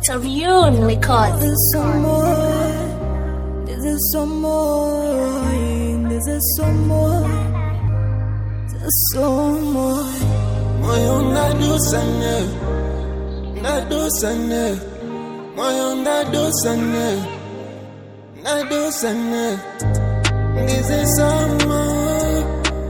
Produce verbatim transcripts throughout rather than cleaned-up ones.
Octavian Records. There's some more, there's some more, there's some more, there's some more. Moyo ndadusane, ndadusane, moyo ndadusane, ndadusane. This is some more.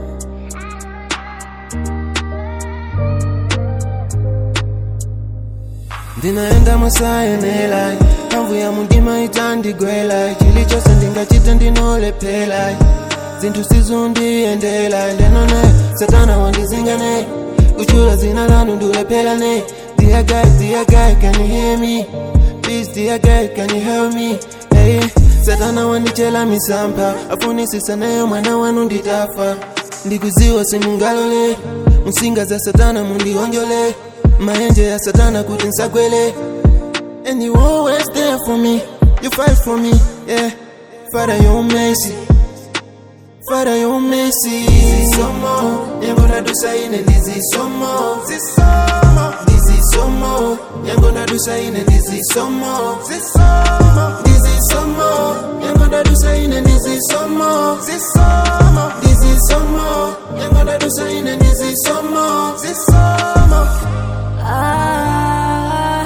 Ndinaenda Masai nela, kamvu ya mundima itandigwela, chilichose ndingachita ndinolepela, zintu sizundiendela, ndenone satana wandizingane, kuchula zina lanu ndulepela ne. Dear God, dear God, can you hear me? Please, dear God, can you help me? Hey, satana wandichela misampa, afunisisa nayo mwana wanu nditafa. Ndikuziwa simungalole, musinga za satana mundionjole, maenje ya satana kuti nsagwele. And you always there for me, you fight for me, yeah. Father, your mercy, Father, your mercy. This is some more, you're gonna do something, and this is some more. This is some more, this is some more, you're gonna do something, and this is some more. This is some more, this is some more, you're gonna do something, and this is some more. This is some more, this is some more, you're gonna do something, and this is some more. This is some more. Ah,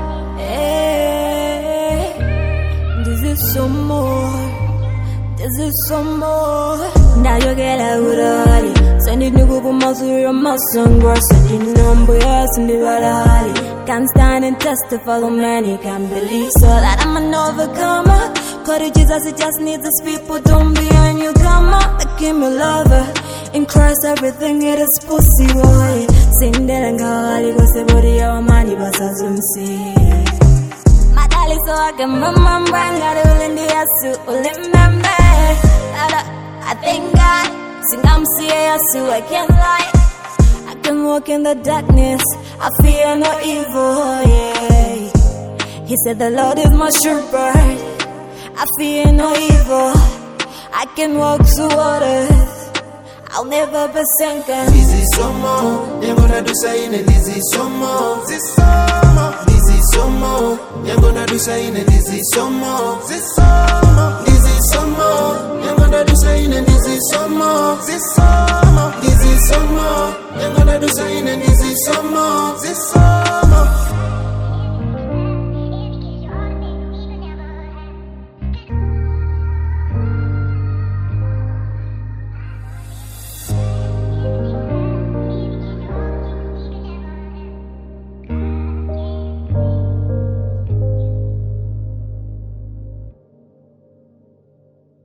eh, this is some more, this is some more. Now you get out of it. Send it to Google Masuri or Masangwa. Send it number, yes, and the Valhalla. Can't stand and testify, the many can't believe so that I'm an overcomer. Cause Jesus, it just needs these people, don't be a newcomer. I came a lover. In Christ, everything it is possible. Sing that and go, go say, body, our money, but as we see. My darling, so I can remember, got it all in the ass, remember. I thank God, sing I'm serious, so I can't lie. I can walk in the darkness, I fear no evil, yeah. He said the Lord is my shepherd, I fear no evil. I can walk through waters, I'll never be sinking. This is some more, you're gonna do something, and this is some more. This is some more, this is some more, you're gonna do something, and this is some more. This is some more, this is some more, you're gonna do something, and this is some more. This is some more, this is some more, you're gonna do something, and this is some more. This is some more.